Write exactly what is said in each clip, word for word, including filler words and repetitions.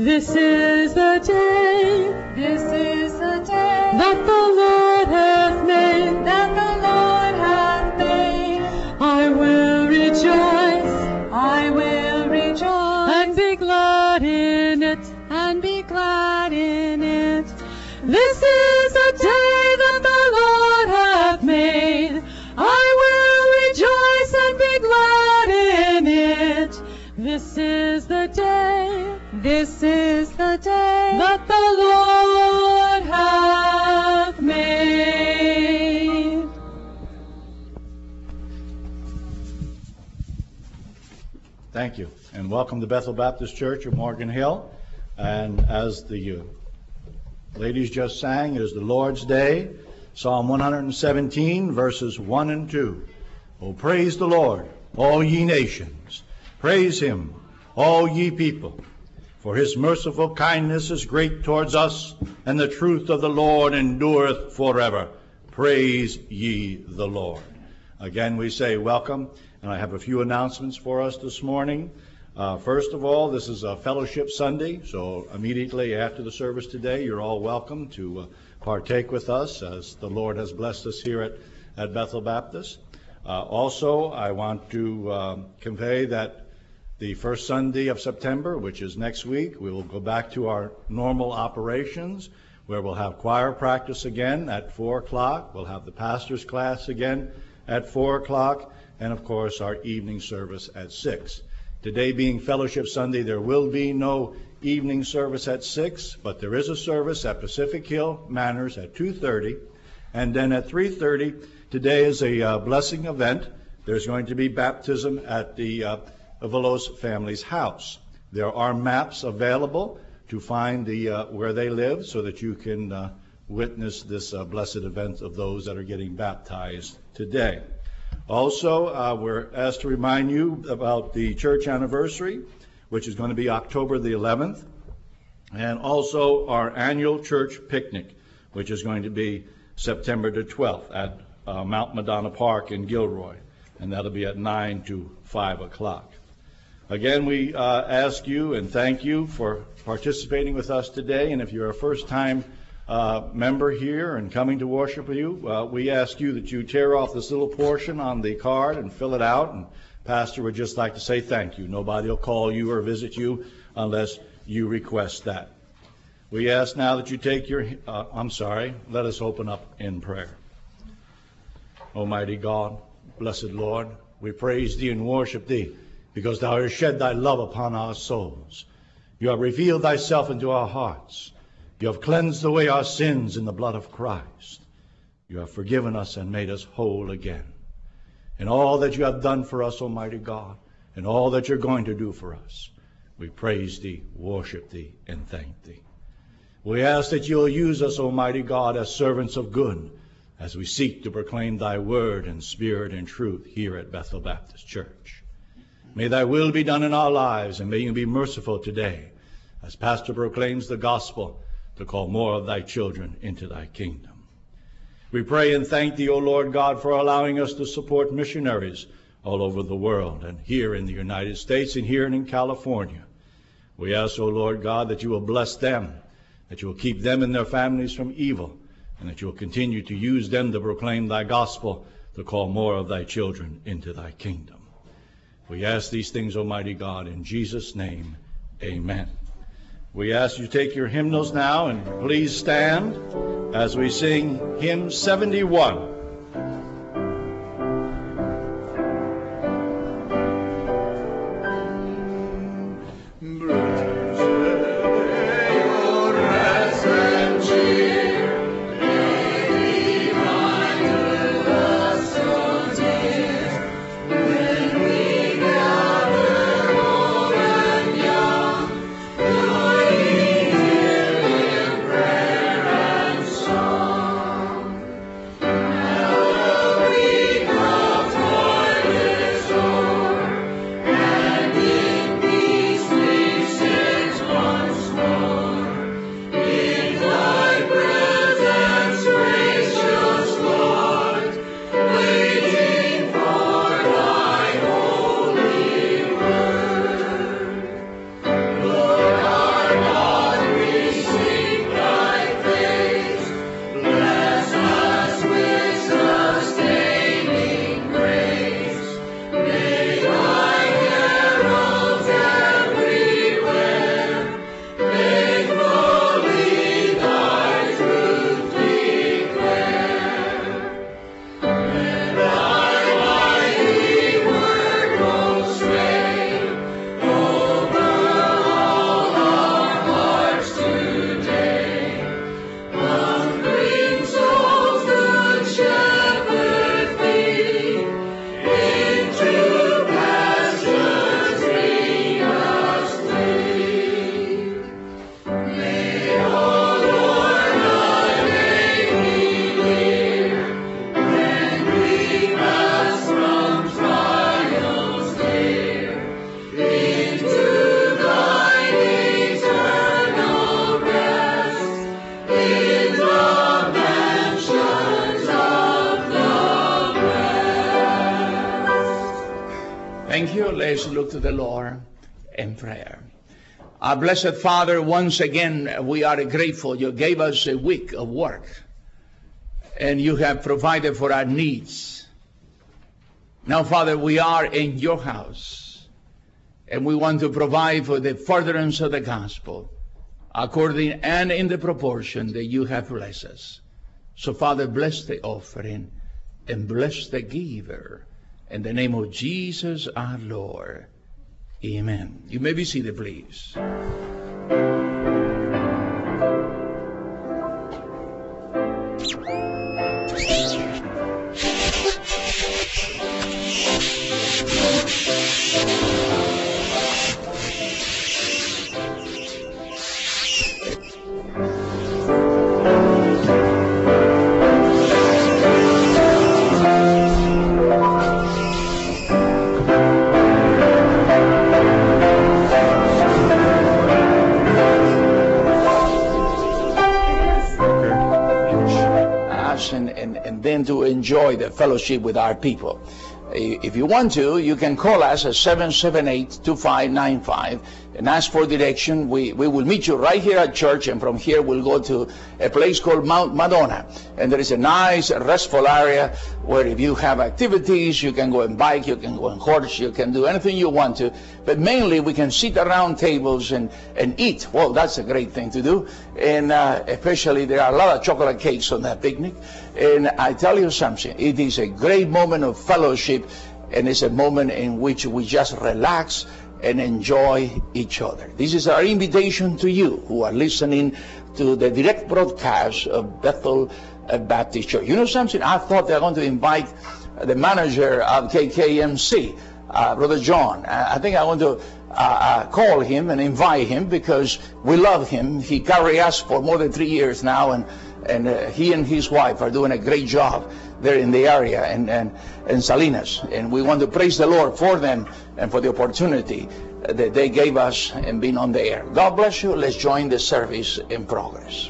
This is the day, This is the day that the Lord hath made, that the Lord hath made. I will rejoice, I will rejoice and be glad in it. and be glad in it. This is the day that the Lord hath made. I will rejoice and be glad in it. This is the day This is the day that the Lord hath made. Thank you, and welcome to Bethel Baptist Church of Morgan Hill. And as the uh, ladies just sang, it is the Lord's Day, Psalm one seventeen, verses one and two. Oh, praise the Lord, all ye nations. Praise him, all ye people. For his merciful kindness is great towards us, and the truth of the Lord endureth forever. Praise ye the Lord. Again, we say welcome, and I have a few announcements for us this morning. Uh, first of all, this is a Fellowship Sunday, so immediately after the service today, you're all welcome to uh, partake with us as the Lord has blessed us here at, at Bethel Baptist. Uh, also, I want to uh, convey that the first Sunday of September, which is next week, we will go back to our normal operations, where we'll have choir practice again at four o'clock. We'll have the pastor's class again at four o'clock, and of course our evening service at six. Today being Fellowship Sunday, there will be no evening service at six, but there is a service at Pacific Hill Manors at two thirty, and then at three thirty, today is a uh, blessing event. There's going to be baptism at the uh, Villos family's house. There are maps available to find the uh, where they live so that you can uh, witness this uh, blessed event of those that are getting baptized today. Also, uh, we're asked to remind you about the church anniversary, which is going to be October the eleventh, and also our annual church picnic, which is going to be September the twelfth at uh, Mount Madonna Park in Gilroy, and that'll be at nine to five o'clock. Again, we uh, ask you and thank you for participating with us today. And if you're a first-time uh, member here and coming to worship with you, uh, we ask you that you tear off this little portion on the card and fill it out. And Pastor would just like to say thank you. Nobody will call you or visit you unless you request that. We ask now that you take your, uh, I'm sorry, let us open up in prayer. Almighty God, blessed Lord, we praise thee and worship thee, because thou hast shed thy love upon our souls. You have revealed thyself into our hearts. You have cleansed away our sins in the blood of Christ. You have forgiven us and made us whole again. In all that you have done for us, Almighty God, and all that you're going to do for us, we praise thee, worship thee, and thank thee. We ask that you'll use us, Almighty God, as servants of good, as we seek to proclaim thy word in spirit and truth here at Bethel Baptist Church. May thy will be done in our lives, and may you be merciful today as Pastor proclaims the gospel to call more of thy children into thy kingdom. We pray and thank thee, O Lord God, for allowing us to support missionaries all over the world, and here in the United States and here in California. We ask, O Lord God, that you will bless them, that you will keep them and their families from evil, and that you will continue to use them to proclaim thy gospel to call more of thy children into thy kingdom. We ask these things, Almighty God, in Jesus' name, amen. We ask you to take your hymnals now and please stand as we sing hymn seventy-one. Thank Let's look to the Lord in prayer. Our blessed Father, once again, we are grateful. You gave us a week of work, and you have provided for our needs. Now, Father, we are in your house, and we want to provide for the furtherance of the gospel, according and in the proportion that you have blessed us. So, Father, bless the offering and bless the giver. In the name of Jesus our Lord. Amen. You may be seated, please. And, and, and then to enjoy the fellowship with our people. If you want to, you can call us at seven seven eight, two five nine five and ask for direction. We, we will meet you right here at church, and from here we'll go to a place called Mount Madonna. And there is a nice restful area where if you have activities, you can go and bike, you can go and horse, you can do anything you want to. But mainly we can sit around tables and, and eat. Well, that's a great thing to do. And uh, especially there are a lot of chocolate cakes on that picnic. And I tell you something, it is a great moment of fellowship, and it's a moment in which we just relax and enjoy each other. This is our invitation to you who are listening to the direct broadcast of Bethel Baptist Church. You know something? I thought they were going to invite the manager of K K M C, uh, Brother John. I think I want to uh, uh, call him and invite him because we love him. He carried us for more than three years now, and and uh, he and his wife are doing a great job there in the area and and and Salinas. And we want to praise the Lord for them and for the opportunity that they gave us and being on the air. God bless you. Let's join the service in progress.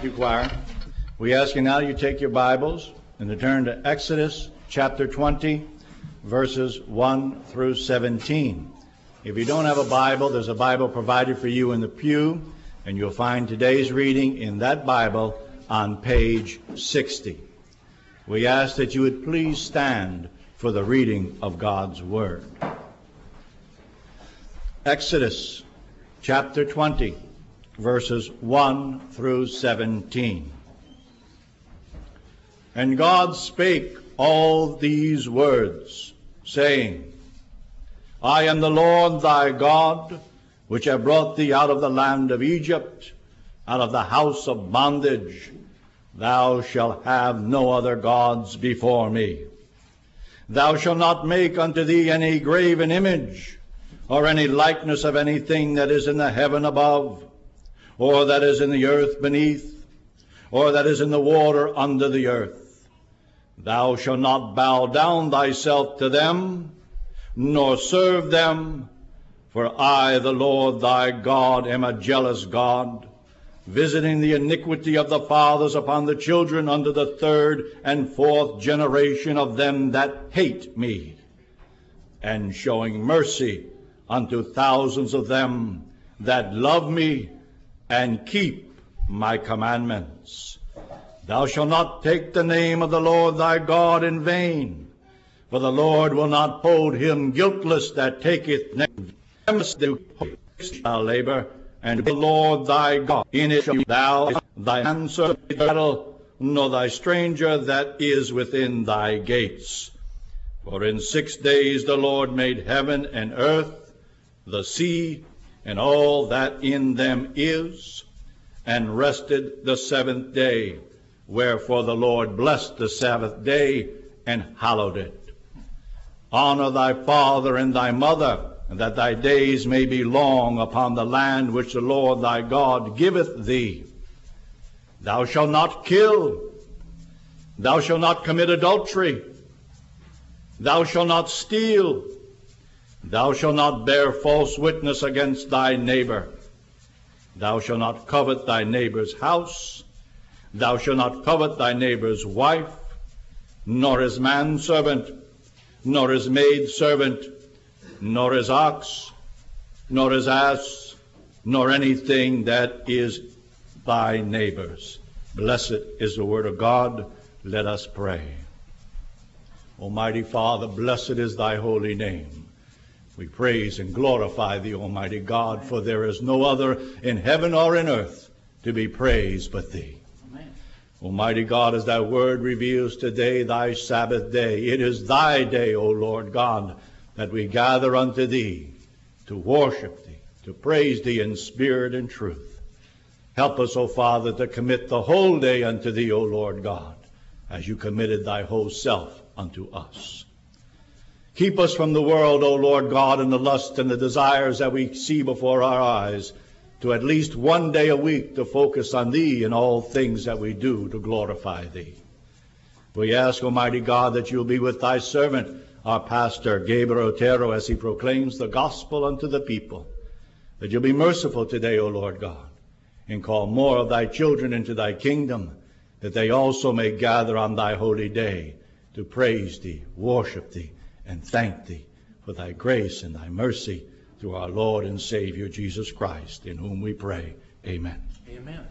you, choir. We ask you now you take your Bibles and to turn to Exodus chapter twenty, verses one through seventeen. If you don't have a Bible, there's a Bible provided for you in the pew, and you'll find today's reading in that Bible on page sixty. We ask that you would please stand for the reading of God's Word. Exodus chapter twenty, verses one through seventeen. And God spake all these words, saying, I am the Lord thy God, which have brought thee out of the land of Egypt, out of the house of bondage. Thou shalt have no other gods before me. Thou shalt not make unto thee any graven image, or any likeness of anything that is in the heaven above, or that is in the earth beneath, or that is in the water under the earth. Thou shalt not bow down thyself to them, nor serve them, for I, the Lord thy God, am a jealous God, visiting the iniquity of the fathers upon the children unto the third and fourth generation of them that hate me, and showing mercy unto thousands of them that love me and keep my commandments. Thou shalt not take the name of the Lord thy God in vain, for the Lord will not hold him guiltless that taketh name. Thou labor, and the Lord thy God, in it shalt thou thy answer battle, nor thy stranger that is within thy gates. For in six days the Lord made heaven and earth, the sea, and all that in them is, and rested the seventh day. Wherefore the Lord blessed the Sabbath day and hallowed it. Honor thy father and thy mother, and that thy days may be long upon the land which the Lord thy God giveth thee. Thou shalt not kill. Thou shalt not commit adultery. Thou shalt not steal. Thou shalt not bear false witness against thy neighbor. Thou shalt not covet thy neighbor's house. Thou shalt not covet thy neighbor's wife, nor his manservant, nor his maidservant, nor his ox, nor his ass, nor anything that is thy neighbor's. Blessed is the word of God. Let us pray. Almighty Father, blessed is thy holy name. We praise and glorify thee, Almighty God, for there is no other in heaven or in earth to be praised but thee. Amen. Almighty God, as thy word reveals today thy Sabbath day, it is thy day, O Lord God, that we gather unto thee to worship thee, to praise thee in spirit and truth. Help us, O Father, to commit the whole day unto thee, O Lord God, as you committed thy whole self unto us. Keep us from the world, O Lord God, and the lust and the desires that we see before our eyes, to at least one day a week to focus on thee in all things that we do to glorify thee. We ask, Almighty God, that you'll be with thy servant, our pastor, Gabriel Otero, as he proclaims the gospel unto the people. That you'll be merciful today, O Lord God, and call more of thy children into thy kingdom, that they also may gather on thy holy day to praise thee, worship thee, and thank thee for thy grace and thy mercy through our Lord and Savior Jesus Christ, in whom we pray. Amen. Amen.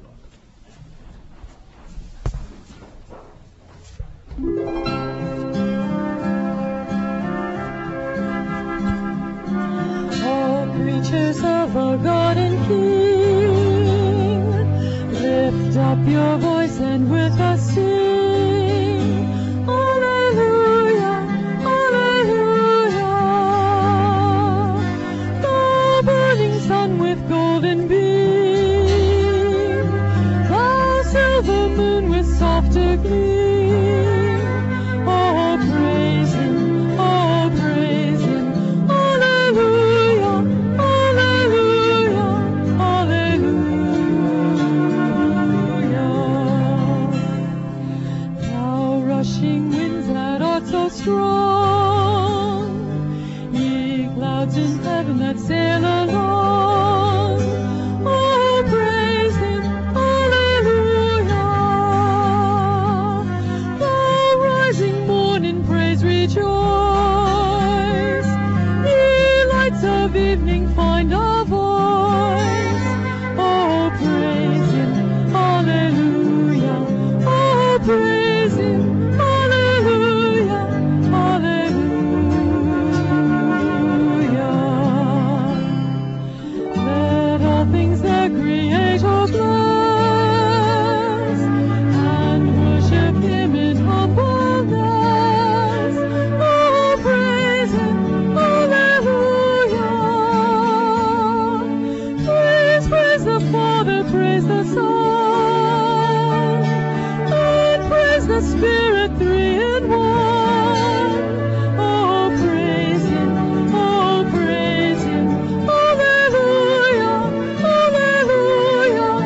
All creatures of our God and King, lift up your voice and with us sing. Alleluia, alleluia. The burning sun with golden beam, the silver moon with softer gleam. Oh, praise him, oh, praise him. Alleluia, alleluia, alleluia. Now rushing winds that are so strong, ye clouds in heaven that sail along. Oh, praise him, alleluia. is the Spirit, three in one. Oh, praise Him, oh, praise Him. Hallelujah, hallelujah,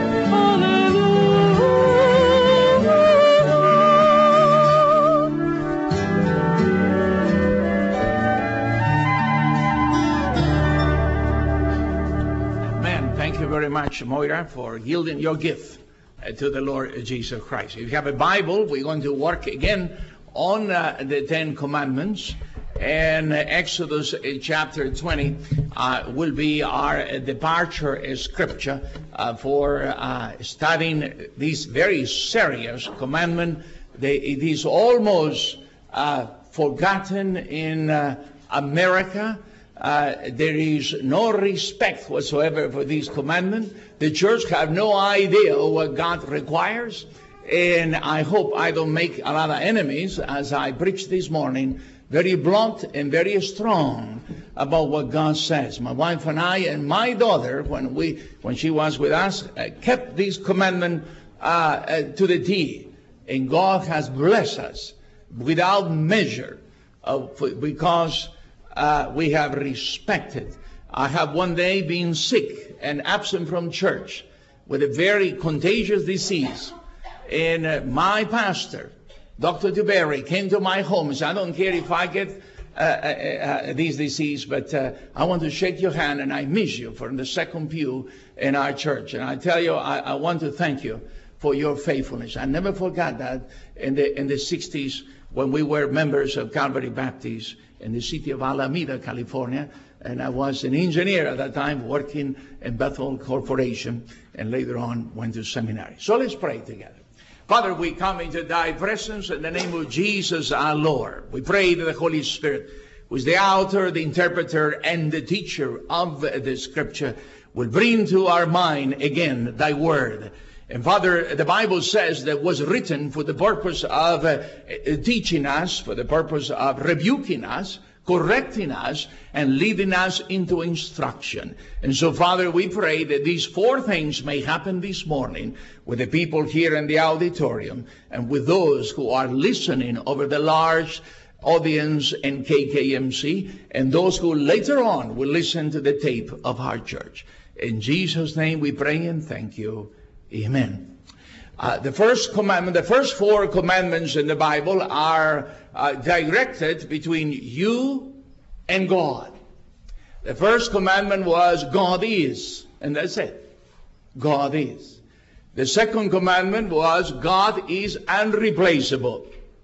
hallelujah. Man, thank you very much, Moira, for yielding your gift uh, to the Lord Jesus Christ. If you have a Bible, we're going to work again on uh, the Ten Commandments. And uh, Exodus uh, chapter twenty uh, will be our uh, departure uh, scripture uh, for uh, studying this very serious commandment. They, it is almost uh, forgotten in uh, America. Uh, there is no respect whatsoever for this commandment. The church have no idea what God requires. And I hope I don't make a lot of enemies as I preach this morning, very blunt and very strong about what God says. My wife and I and my daughter, when we when she was with us, uh, kept this commandment uh, uh, to the T. And God has blessed us without measure uh, because uh, we have respected. I have one day been sick and absent from church with a very contagious disease. And uh, my pastor, Doctor DeBerry, came to my home and said, I don't care if I get uh, uh, uh, this disease, but uh, I want to shake your hand and I miss you from the second pew in our church. And I tell you, I, I want to thank you for your faithfulness. I never forgot that in the in the sixties when we were members of Calvary Baptist in the city of Alameda, California. And I was an engineer at that time working in Bethel Corporation and later on went to seminary. So let's pray together. Father, we come into thy presence in the name of Jesus our Lord. We pray to the Holy Spirit, who is the author, the interpreter, and the teacher of the scripture, will bring to our mind again thy word. And Father, the Bible says that was written for the purpose of uh, teaching us, for the purpose of rebuking us, correcting us, and leading us into instruction. And so, Father, we pray that these four things may happen this morning with the people here in the auditorium and with those who are listening over the large audience in K K M C and those who later on will listen to the tape of our church. In Jesus' name we pray and thank you. Amen. Uh, the first commandment, the first four commandments in the Bible are uh, directed between you and God. The first commandment was God is, and that's it. God is. The second commandment was God is unreplaceable.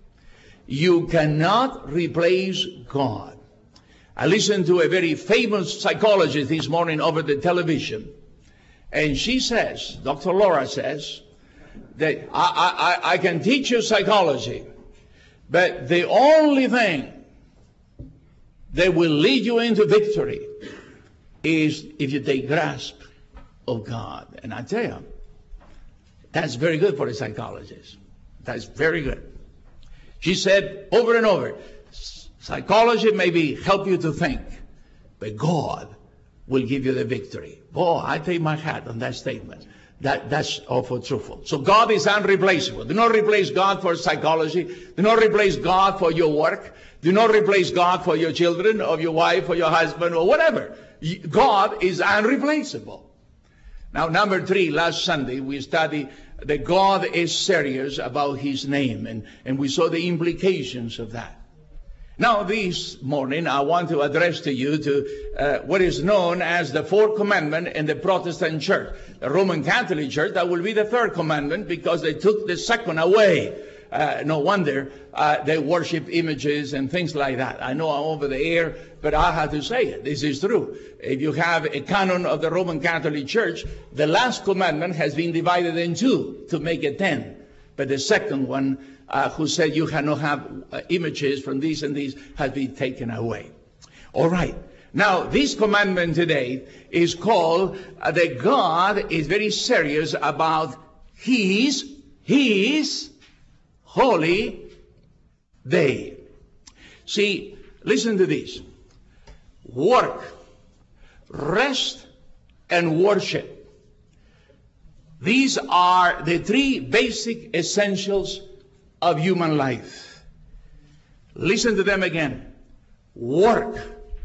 You cannot replace God. I listened to a very famous psychologist this morning over the television. And she says, Doctor Laura says, that I, I, I can teach you psychology, but the only thing that will lead you into victory is if you take grasp of God. And I tell you, that's very good for a psychologist. That's very good. She said over and over, psychology maybe help you to think, but God will give you the victory. Boy, I take my hat on that statement. That, that's awful truthful. So God is unreplaceable. Do not replace God for psychology. Do not replace God for your work. Do not replace God for your children or your wife or your husband or whatever. God is unreplaceable. Now, number three, last Sunday we studied that God is serious about His name, and, and we saw the implications of that. Now, this morning, I want to address to you to uh, what is known as the fourth commandment in the Protestant church. The Roman Catholic Church, that will be the third commandment because they took the second away. Uh, no wonder uh, they worship images and things like that. I know I'm over the air, but I have to say it. This is true. If you have a canon of the Roman Catholic Church, the last commandment has been divided in two to make it ten. But the second one, Uh, who said you cannot have uh, images from these and these, has been taken away. All right. Now, this commandment today is called uh, that God is very serious about His, His holy day. See, listen to this. Work, rest, and worship. These are the three basic essentials of human life. Listen to them again. Work,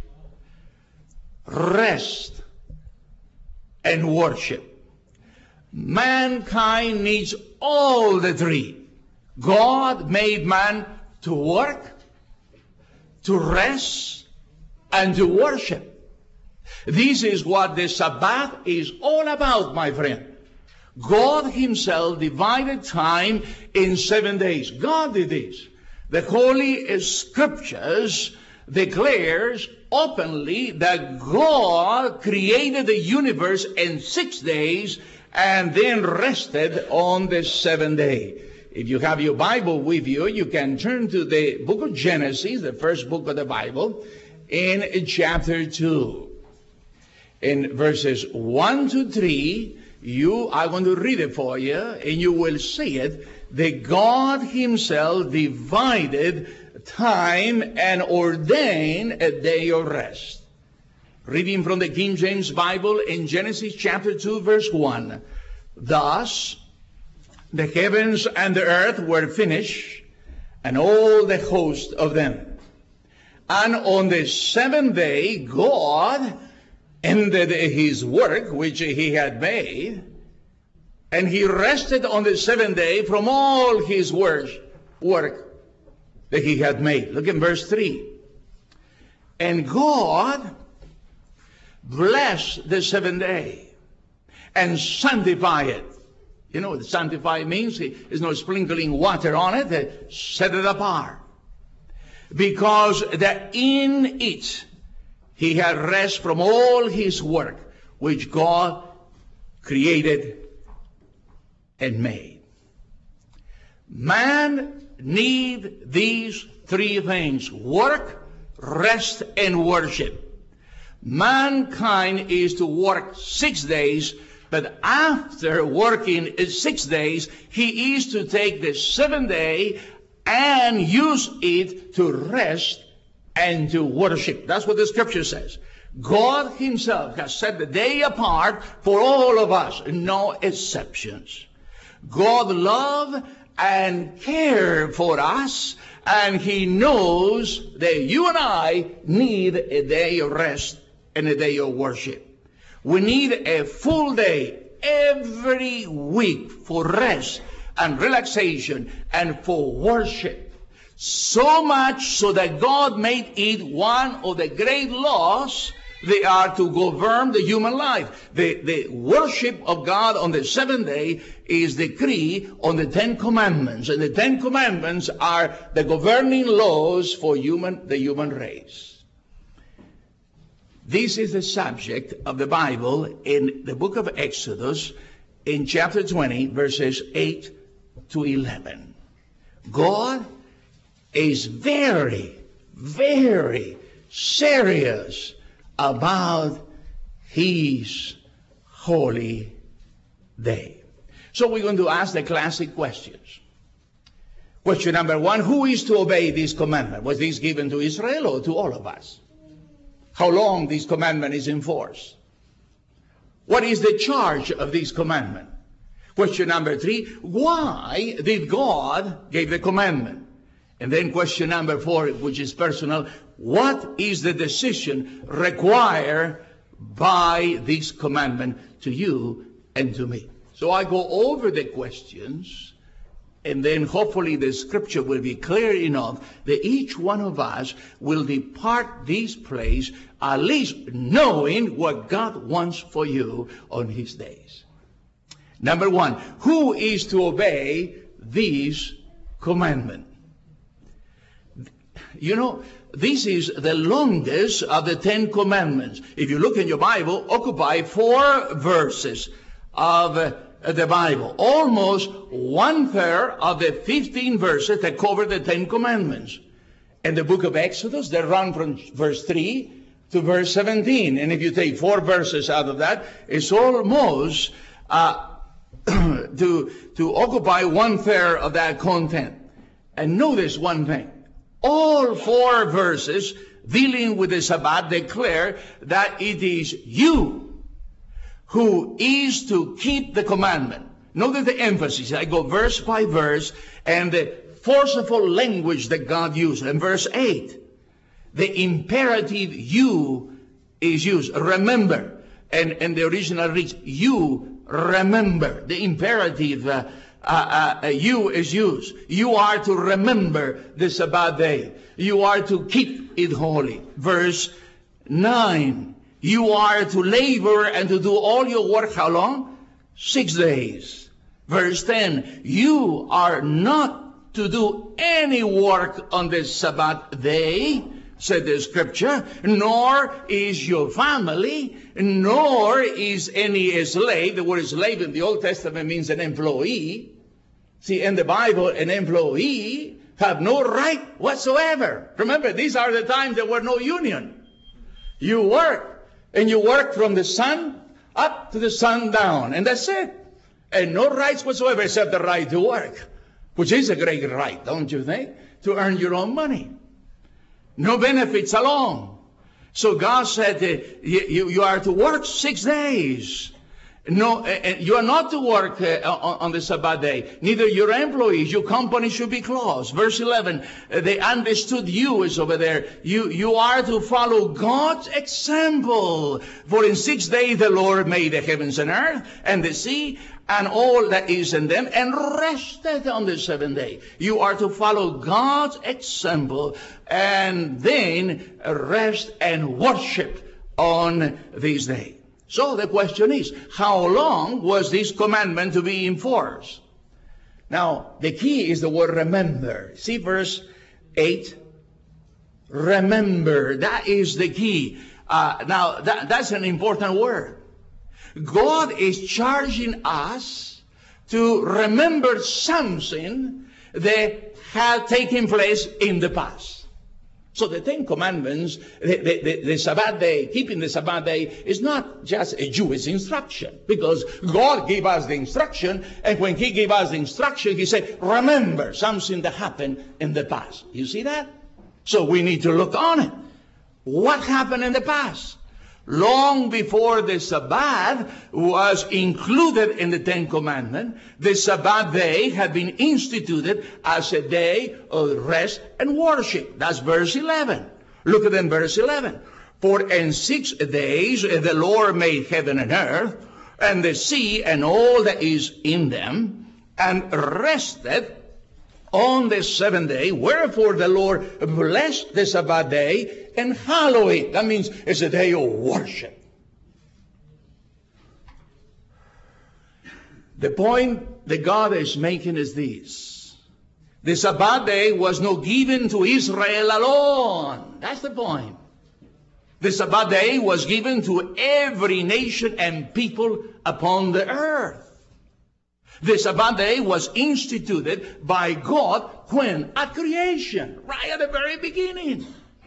rest, and worship. Mankind needs all the three. God made man to work, to rest, and to worship. This is what the Sabbath is all about, my friend. God himself divided time in seven days. God did this. The Holy Scriptures declares openly that God created the universe in six days and then rested on the seventh day. If you have your Bible with you, you can turn to the book of Genesis, the first book of the Bible, in chapter two. In verses one to three, you are going to read it for you, and you will see it, that God himself divided time and ordained a day of rest. Reading from the King James Bible in Genesis chapter two, verse one. Thus, the heavens and the earth were finished, and all the host of them. And on the seventh day, God ended his work which he had made, and he rested on the seventh day from all his work, work that he had made. Look in verse three. And God blessed the seventh day and sanctified it. You know what sanctify means? There's no sprinkling water on it. They set it apart. Because that in it he had rest from all his work which God created and made. Man need these three things: work, rest, and worship. Mankind is to work six days, but after working six days, he is to take the seventh day and use it to rest and to worship. That's what the scripture says. God himself has set the day apart for all of us, no exceptions. God loves and cares for us, and he knows that you and I need a day of rest and a day of worship. We need a full day every week for rest and relaxation and for worship. So much so that God made it one of the great laws they are to govern the human life. The, the worship of God on the seventh day is decreed on the Ten Commandments. And the Ten Commandments are the governing laws for human, the human race. This is the subject of the Bible in the book of Exodus in chapter twenty, verses eight to eleven. God is very, very serious about his holy day. So we're going to ask the classic questions. Question number one: who is to obey this commandment? Was this given to Israel or to all of us? How long this commandment is enforced? What is the charge of this commandment? Question number three: why did God give the commandment? And then question number four, which is personal: what is the decision required by this commandment to you and to me? So I go over the questions, and then hopefully the scripture will be clear enough that each one of us will depart this place at least knowing what God wants for you on his days. Number one, who is to obey this commandment? You know, this is the longest of the Ten Commandments. If you look in your Bible, occupy four verses of uh, the Bible. Almost one third of the fifteen verses that cover the Ten Commandments. In the book of Exodus, they run from verse three to verse seventeen. And if you take four verses out of that, it's almost uh, to, to occupy one third of that content. And notice one thing. All four verses dealing with the Sabbath declare that it is you who is to keep the commandment. Notice the emphasis. I go verse by verse, and the forceful language that God used. In verse eight, the imperative you is used. Remember. And, and the original reads, you remember. The imperative uh, uh, uh, you is used. You are to remember the Sabbath day. You are to keep it holy. Verse nine, you are to labor and to do all your work. How long? Six days. Verse ten, you are not to do any work on the Sabbath day, said the scripture, nor is your family, nor is any slave. The word slave in the Old Testament means an employee. See, in the Bible, an employee have no right whatsoever. Remember, these are the times there were no union. You work, and you work from the sun up to the sundown, and that's it. And no rights whatsoever except the right to work, which is a great right, don't you think? To earn your own money. No benefits along. So God said uh, you, you are to work six days. No, uh, you are not to work uh, on, on the Sabbath day. Neither your employees, your company should be closed. Verse eleven, uh, they understood you is over there. You, you are to follow God's example. For in six days the Lord made the heavens and earth and the sea and all that is in them, and rested on the seventh day. You are to follow God's example and then rest and worship on this day. So the question is, how long was this commandment to be enforced? Now, the key is the word remember. See verse eight? Remember. That is the key. Uh, now, that, that's an important word. God is charging us to remember something that had taken place in the past. So the Ten Commandments, the, the, the, the Sabbath day, keeping the Sabbath day, is not just a Jewish instruction. Because God gave us the instruction, and when He gave us the instruction, He said, remember something that happened in the past. You see that? So we need to look on it. What happened in the past? Long before the Sabbath was included in the Ten Commandments, the Sabbath day had been instituted as a day of rest and worship. That's verse eleven. Look at them, verse eleven. For in six days the Lord made heaven and earth, and the sea and all that is in them, and rested on the seventh day. Wherefore the Lord blessed the Sabbath day and hallowed it. That means it's a day of worship. The point that God is making is this. The Sabbath day was not given to Israel alone. That's the point. The Sabbath day was given to every nation and people upon the earth. The Sabbath day was instituted by God when? At creation, right at the very beginning.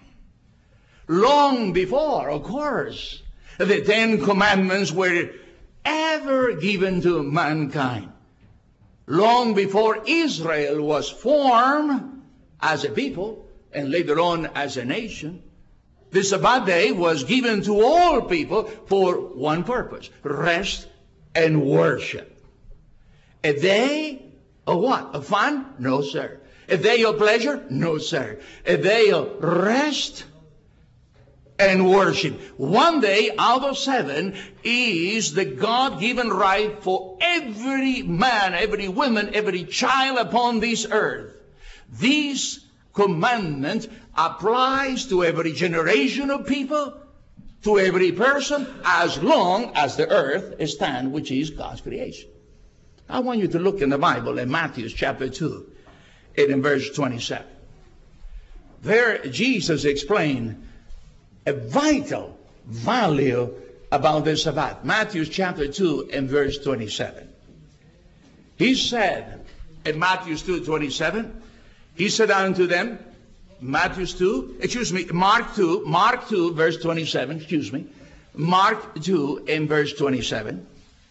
Long before, of course, the Ten Commandments were ever given to mankind. Long before Israel was formed as a people and later on as a nation, the Sabbath day was given to all people for one purpose: rest and worship. A day of what? Of fun? No, sir. A day of pleasure? No, sir. A day of rest and worship. One day out of seven is the God-given right for every man, every woman, every child upon this earth. This commandment applies to every generation of people, to every person, as long as the earth stands, which is God's creation. I want you to look in the Bible in Matthew chapter two and in verse twenty-seven. There Jesus explained a vital value about the Sabbath. Matthew chapter two and verse twenty-seven. He said in Matthew two twenty-seven, He said unto them, Matthew two, excuse me, Mark two, Mark two verse twenty-seven, excuse me, Mark two and verse twenty-seven.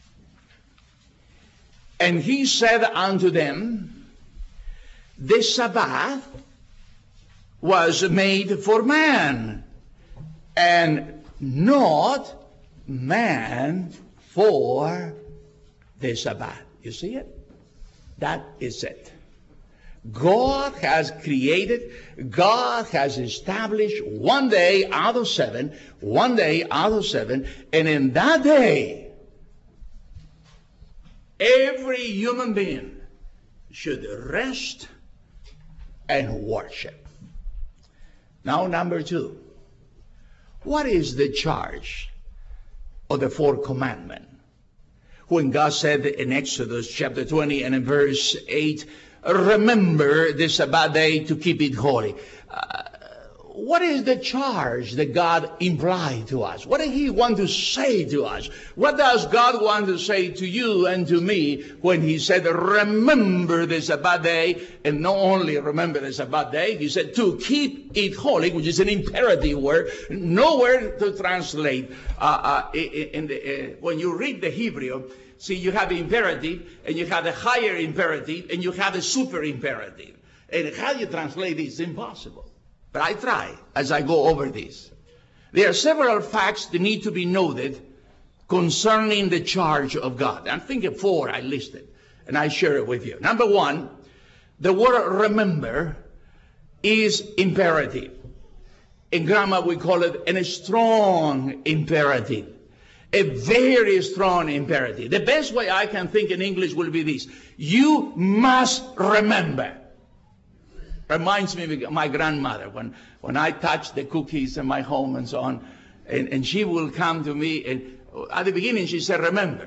And He said unto them, the Sabbath was made for man, and not man for the Sabbath. You see it? That is it. God has created, God has established one day out of seven, one day out of seven, and in that day, every human being should rest and worship. Now, number two, what is the charge of the fourth commandment? When God said in Exodus chapter twenty and in verse eight, remember the Sabbath day to keep it holy. Uh, what is the charge that God implied to us? What did he want to say to us? What does God want to say to you and to me when he said, remember the Sabbath day? And not only remember the Sabbath day, he said to keep it holy, which is an imperative word, nowhere to translate. Uh, uh, in the, uh, when you read the Hebrew, see, you have the imperative, and you have the higher imperative, and you have the super imperative. And how you translate this is impossible. But I try as I go over this. There are several facts that need to be noted concerning the charge of God. I think of four I listed, and I share it with you. Number one, the word remember is imperative. In grammar, we call it a strong imperative. A very strong imperative. The best way I can think in English will be this. You must remember. Reminds me of my grandmother when, when I touched the cookies in my home and so on. And, and she will come to me and at the beginning she said, remember.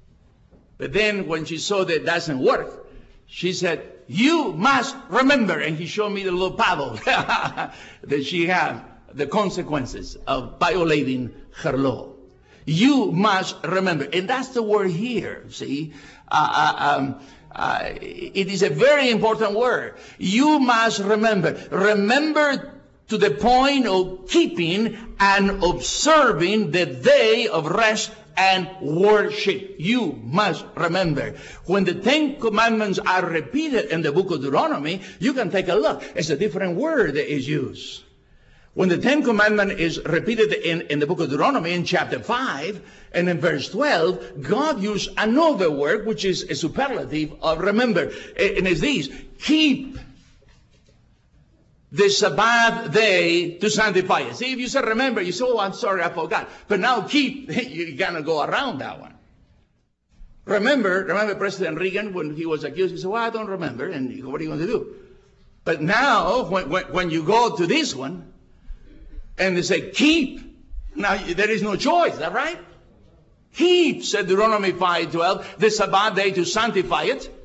But then when she saw that it doesn't work, she said, you must remember. And he showed me the little paddle that she had, the consequences of violating her law. You must remember. And that's the word here, see. Uh, uh, um, uh, it is a very important word. You must remember. Remember to the point of keeping and observing the day of rest and worship. You must remember. When the Ten Commandments are repeated in the book of Deuteronomy, you can take a look. It's a different word that is used. When the Ten Commandment is repeated in, in the book of Deuteronomy in chapter five and in verse twelve, God used another word which is a superlative of remember. And it's this, keep the Sabbath day to sanctify it. See, if you say remember, you say, oh, I'm sorry, I forgot. But now keep, you're going to go around that one. Remember, remember President Reagan when he was accused, he said, well, I don't remember. And what are you going to do? But now, when, when, when you go to this one, and they say, keep. Now, there is no choice, is that right? Keep, said Deuteronomy five twelve, the Sabbath day to sanctify it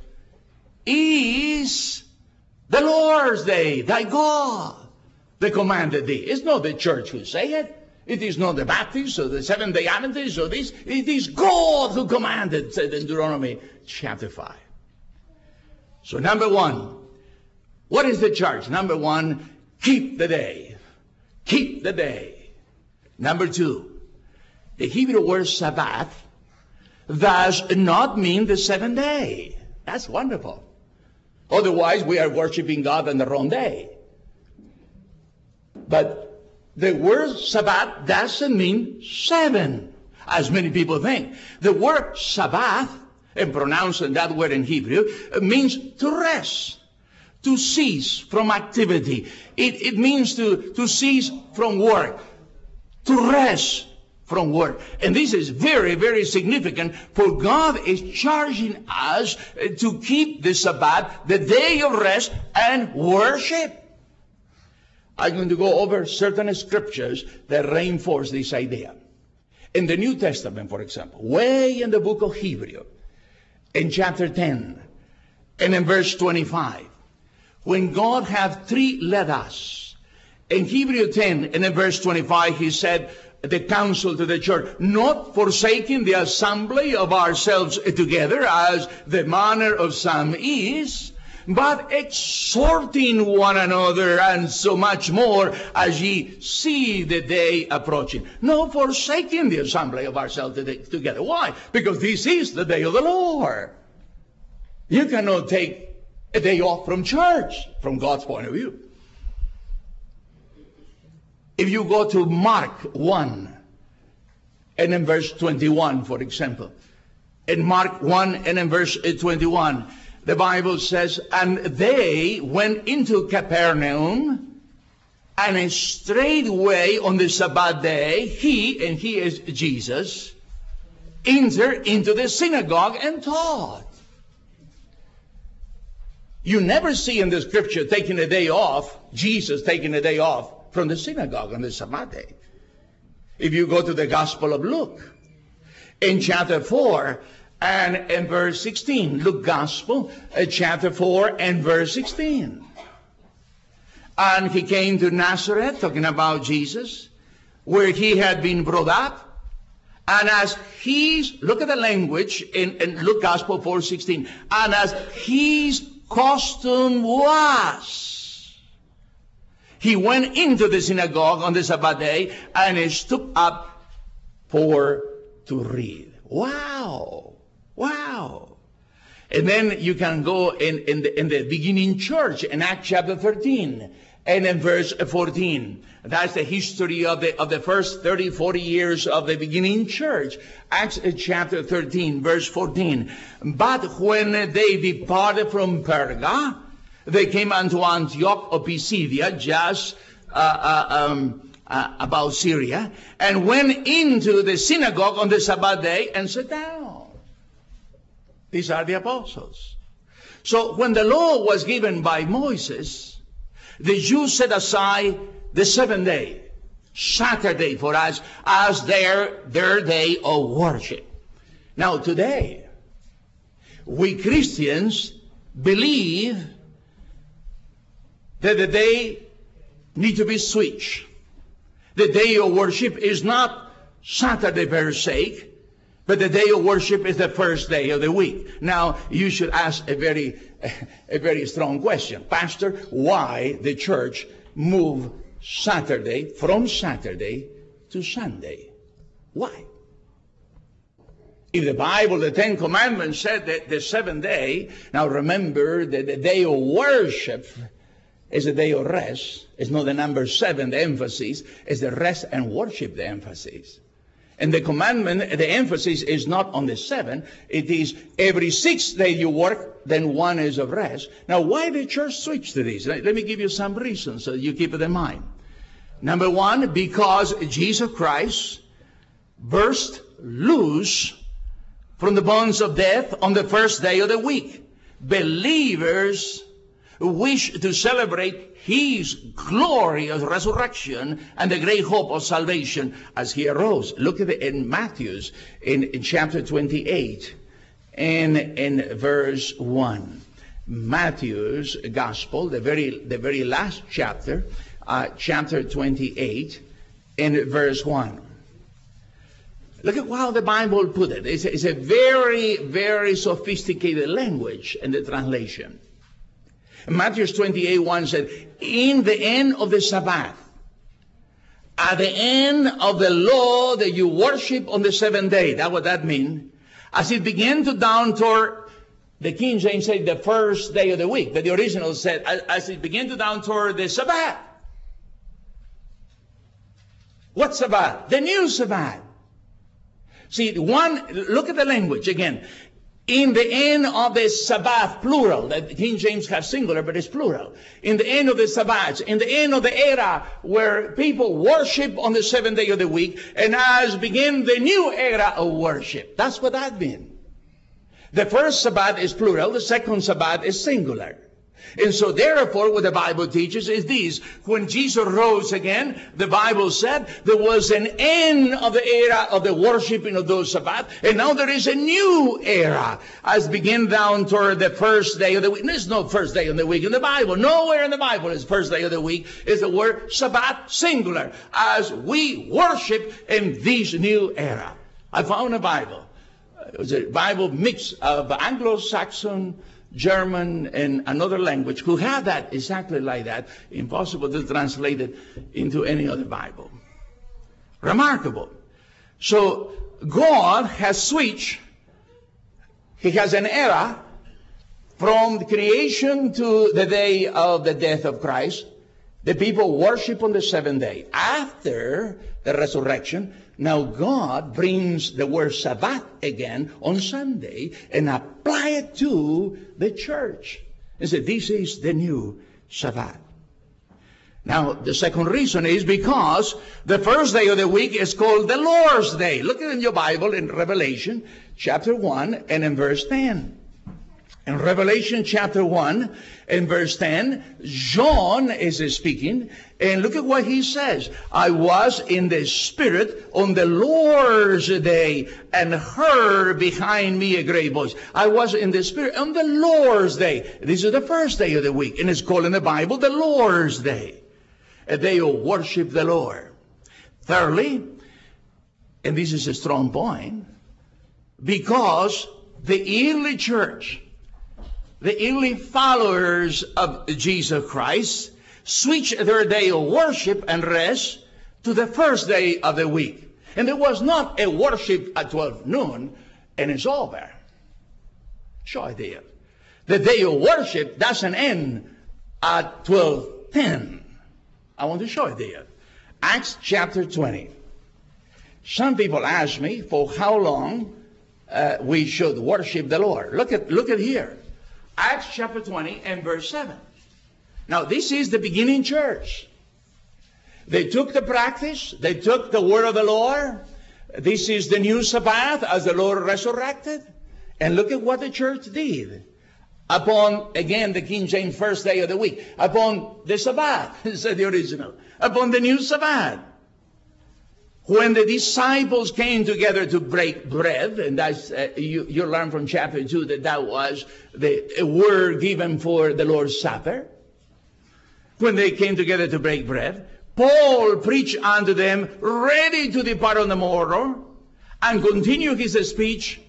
is the Lord's day, thy God, the commanded thee. It's not the church who say it. It is not the Baptists or the Seventh-day Adventists or this. It is God who commanded, said in Deuteronomy chapter five. So number one, what is the charge? Number one, keep the day. Keep the day. Number two, the Hebrew word Sabbath does not mean the seventh day. That's wonderful. Otherwise, we are worshiping God on the wrong day. But the word Sabbath doesn't mean seven, as many people think. The word Sabbath, and pronouncing that word in Hebrew, means to rest. To cease from activity. It, it means to, to cease from work. To rest from work. And this is very, very significant, for God is charging us to keep the Sabbath, the day of rest and worship. I'm going to go over certain scriptures that reinforce this idea. In the New Testament, for example, way in the book of Hebrew, in chapter ten, and in verse twenty-five, when God hath three-led us, in Hebrew ten and in verse twenty-five, he said, the counsel to the church, not forsaking the assembly of ourselves together, as the manner of some is, but exhorting one another, and so much more as ye see the day approaching. No forsaking the assembly of ourselves together. Why? Because this is the day of the Lord. You cannot take a day off from church, from God's point of view. If you go to Mark one, and in verse twenty-one, for example, in Mark one and in verse twenty-one, the Bible says, and they went into Capernaum, and straightway on the Sabbath day, he, and he is Jesus, entered into the synagogue and taught. You never see in the scripture taking a day off, Jesus taking a day off from the synagogue on the Sabbath day. If you go to the Gospel of Luke, in chapter four and in verse sixteen, Luke Gospel, uh, chapter four and verse sixteen. And he came to Nazareth, talking about Jesus, where he had been brought up. And as he's, look at the language in, in Luke Gospel four sixteen, and as his custom was, he went into the synagogue on the Sabbath day and he stood up for to read. Wow! Wow! And then you can go in, in, the, in the beginning church in Acts chapter thirteen and in verse fourteen. That's the history of the, of the first thirty, forty years of the beginning church. Acts chapter thirteen, verse fourteen. But when they departed from Perga, they came unto Antioch of Pisidia, just uh, uh, um, uh, about Syria, and went into the synagogue on the Sabbath day and sat down. These are the apostles. So when the law was given by Moses, the Jews set aside the seventh day, Saturday for us, as their, their day of worship. Now today, we Christians believe that the day need to be switched. The day of worship is not Saturday per se, but the day of worship is the first day of the week. Now, you should ask a very, a very strong question. Pastor, why the church move Saturday from Saturday to Sunday? Why? If the Bible, the Ten Commandments said that the seventh day, now remember that the day of worship is a day of rest. It's not the number seven, the emphasis. It's the rest and worship, the emphasis. And the commandment, the emphasis is not on the seven. It is every sixth day you work, then one is of rest. Now, why the church switch to this? Let me give you some reasons so you keep it in mind. Number one, because Jesus Christ burst loose from the bonds of death on the first day of the week. Believers wish to celebrate his glorious resurrection and the great hope of salvation as he arose. Look at it in Matthew's, in, in chapter twenty-eight, and in verse one. Matthew's gospel, the very, the very last chapter, uh, chapter twenty-eight, in verse one. Look at how the Bible put it. It's a, it's a very, very sophisticated language in the translation. Matthew twenty-eight one said, in the end of the Sabbath, at the end of the law that you worship on the seventh day. That's what that means. As it began to dawn toward, the King James said the first day of the week, but the original said, as it began to dawn toward the Sabbath. What Sabbath? The new Sabbath. See, one, look at the language again. In the end of the Sabbath, plural. The King James has singular, but it's plural. In the end of the Sabbath, in the end of the era where people worship on the seventh day of the week, and as begin the new era of worship. That's what that means. The first Sabbath is plural, the second Sabbath is singular. And so therefore what the Bible teaches is this. When Jesus rose again, the Bible said there was an end of the era of the worshiping of those Sabbath. And now there is a new era as begin down toward the first day of the week. There's no first day of the week in the Bible. Nowhere in the Bible is first day of the week. Is the word Sabbath singular. As we worship in this new era. I found a Bible. It was a Bible mix of Anglo-Saxon, German, and another language, who have that exactly like that. Impossible to translate it into any other Bible. Remarkable. So God has switched. He has an era from the creation to the day of the death of Christ. The people worship on the seventh day. After the resurrection, now God brings the word Sabbath again on Sunday and apply it to the church. And said, this is the new Sabbath. Now, the second reason is because the first day of the week is called the Lord's Day. Look at it in your Bible in Revelation chapter one and in verse ten. In Revelation chapter one and verse ten, John is speaking, and look at what he says. I was in the Spirit on the Lord's day and heard behind me a great voice. I was in the Spirit on the Lord's day. This is the first day of the week, and it's called in the Bible the Lord's Day, a day of worship the Lord. Thirdly, and this is a strong point, because the early church, the early followers of Jesus Christ, switched their day of worship and rest to the first day of the week. And there was not a worship at twelve noon and it's over. Show idea. The day of worship doesn't end at twelve ten. I want to show it there. Acts chapter twenty. Some people ask me for how long uh, we should worship the Lord. Look at, look at here. Acts chapter twenty and verse seven. Now this is the beginning church. They took the practice. They took the word of the Lord. This is the new Sabbath as the Lord resurrected. And look at what the church did. Upon, again, the King James first day of the week. Upon the Sabbath, said the original. Upon the new Sabbath. When the disciples came together to break bread, and that's, uh, you, you learn from chapter two that that was the word given for the Lord's Supper. When they came together to break bread, Paul preached unto them, ready to depart on the morrow, and continue his speech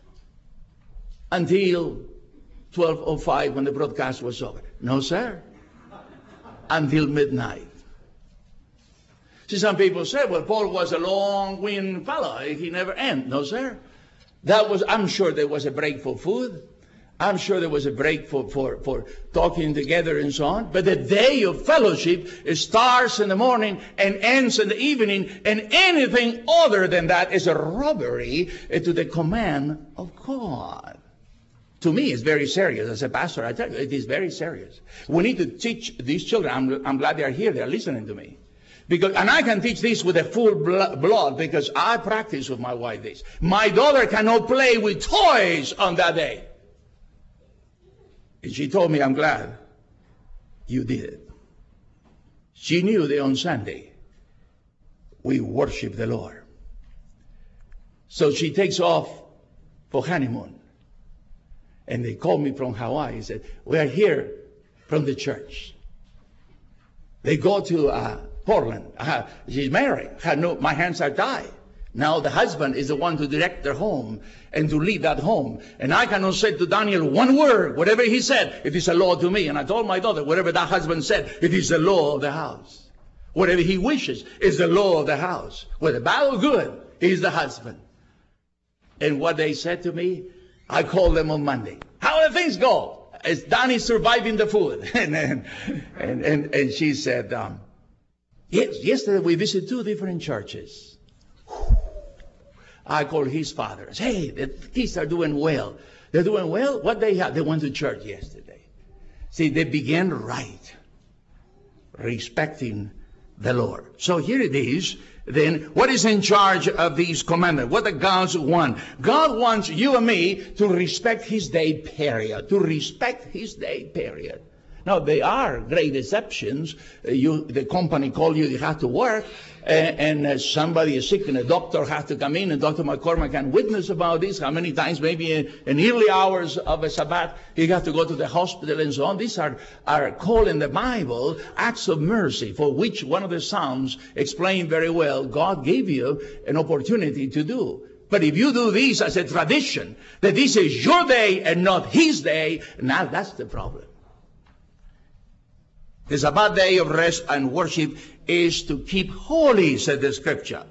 until twelve oh five when the broadcast was over. No, sir. Until midnight. See, some people say, well, Paul was a long-winded fellow. He never ended. No, sir. That was, I'm sure there was a break for food. I'm sure there was a break for, for, for talking together and so on. But the day of fellowship starts in the morning and ends in the evening. And anything other than that is a robbery to the command of God. To me, it's very serious. As a pastor, I tell you, it is very serious. We need to teach these children. I'm, I'm glad they're here. They're listening to me. Because, and I can teach this with a full blood because I practice with my wife this. My daughter cannot play with toys on that day. And she told me, I'm glad you did it. She knew that on Sunday we worship the Lord. So she takes off for honeymoon. And they called me from Hawaii and said, we are here from the church. They go to uh, Portland. Uh, she's married. Her, no, my hands are tied. Now the husband is the one to direct their home and to lead that home. And I cannot say to Daniel one word. Whatever he said, it is a law to me. And I told my daughter, whatever that husband said, it is the law of the house. Whatever he wishes is the law of the house. Whether bad or good, he is the husband. And what they said to me, I called them on Monday. How do things go? Is Donnie surviving the food? and, and, and, and she said, um, yes, yesterday we visited two different churches. I called his father. I said, hey, the kids are doing well. They're doing well? What they have? They went to church yesterday. See, they began right, respecting the Lord. So here it is. Then what is in charge of these commandments? What does God want? God wants you and me to respect his day, period. To respect his day, period. Now, there are great exceptions. You, the company call you, you have to work, and, and uh, somebody is sick and a doctor has to come in, and Doctor McCormick can witness about this, how many times maybe in, in early hours of a Sabbath, he has to go to the hospital and so on. These are, are called in the Bible acts of mercy, for which one of the Psalms explained very well, God gave you an opportunity to do. But if you do this as a tradition, that this is your day and not his day, now that's the problem. The Sabbath day of rest and worship is to keep holy, said the scripture.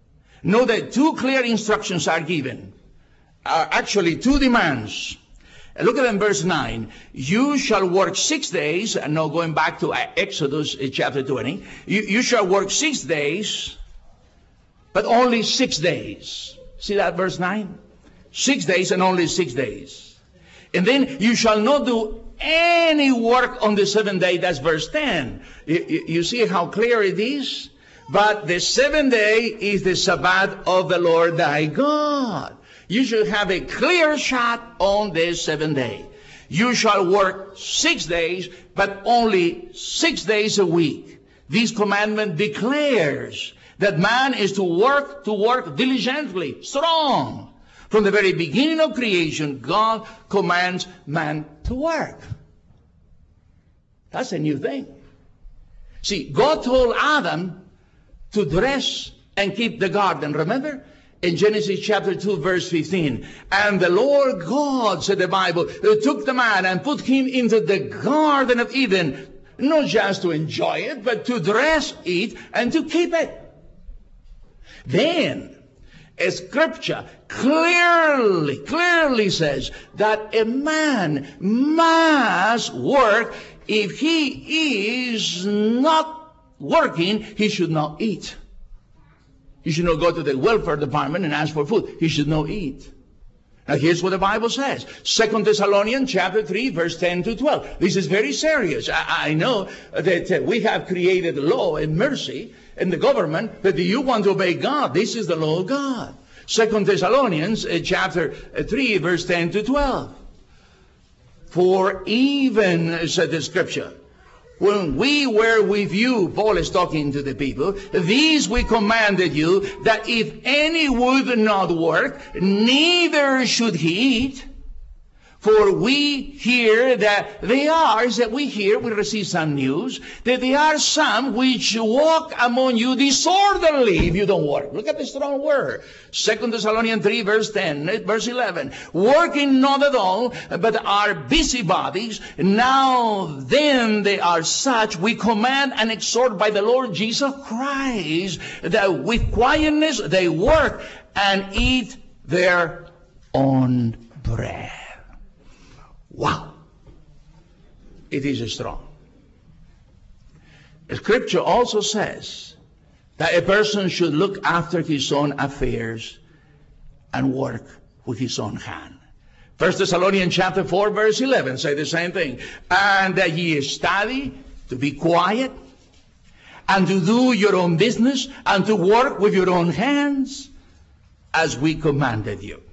Know that two clear instructions are given. Uh, actually, two demands. And look at in verse nine. You shall work six days, and now going back to Exodus chapter twenty, you, you shall work six days, but only six days. See that verse nine? Six days and only six days. And then you shall not do any work on the seventh day. That's verse ten. You, you, you see how clear it is? But the seventh day is the Sabbath of the Lord thy God. You should have a clear shot on the seventh day. You shall work six days, but only six days a week. This commandment declares that man is to work, to work diligently, strong. From the very beginning of creation, God commands man to work. That's a new thing. See, God told Adam to dress and keep the garden. Remember? In Genesis chapter two, verse fifteen. And the Lord God, said the Bible, took the man and put him into the Garden of Eden, not just to enjoy it, but to dress it and to keep it. Then, Scripture clearly, clearly says that a man must work. If he is not working, he should not eat. He should not go to the welfare department and ask for food. He should not eat. Now here's what the Bible says. Second Thessalonians chapter three, verse ten to twelve. This is very serious. I, I know that uh, we have created law and mercy in the government, but do you want to obey God? This is the law of God. Second Thessalonians uh, chapter three, verse ten to twelve. For even, said the Scripture, when we were with you, Paul is talking to the people, these we commanded you, that if any would not work, neither should he eat. For we hear that they are, is that we hear, we receive some news, that there are some which walk among you disorderly if you don't work. Look at the strong word. Second Thessalonians three, verse ten, verse eleven. Working not at all, but are busybodies. Now then they are such, we command and exhort by the Lord Jesus Christ, that with quietness they work and eat their own bread. Wow. It is strong. The Scripture also says that a person should look after his own affairs and work with his own hand. First Thessalonians chapter four, verse eleven say the same thing. And that ye study to be quiet and to do your own business and to work with your own hands as we commanded you.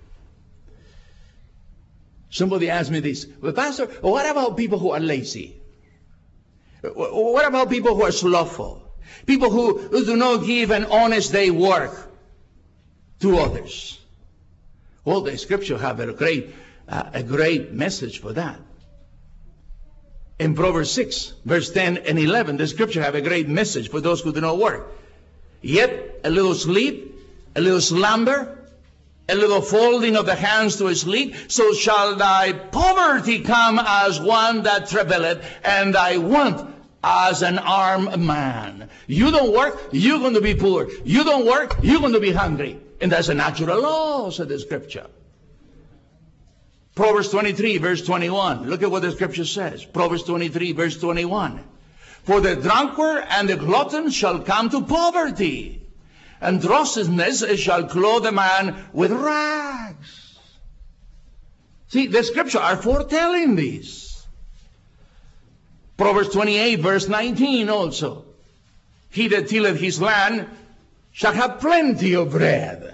Somebody asked me this, well, Pastor, what about people who are lazy? What about people who are slothful? People who, who do not give an honest day work to others? Well, the Scripture have a great, uh, a great message for that. In Proverbs six, verse ten and eleven, the Scripture have a great message for those who do not work. Yet a little sleep, a little slumber, a little folding of the hands to sleep, so shall thy poverty come as one that travaileth, and thy want as an armed man. You don't work, you're going to be poor. You don't work, you're going to be hungry. And that's a natural law, said the Scripture. Proverbs twenty-three, verse twenty-one. Look at what the Scripture says. Proverbs twenty-three, verse twenty-one. For the drunkard and the glutton shall come to poverty, and drowsiness shall clothe a man with rags. See, the Scripture are foretelling this. Proverbs twenty-eight, verse nineteen also. He that tilleth his land shall have plenty of bread,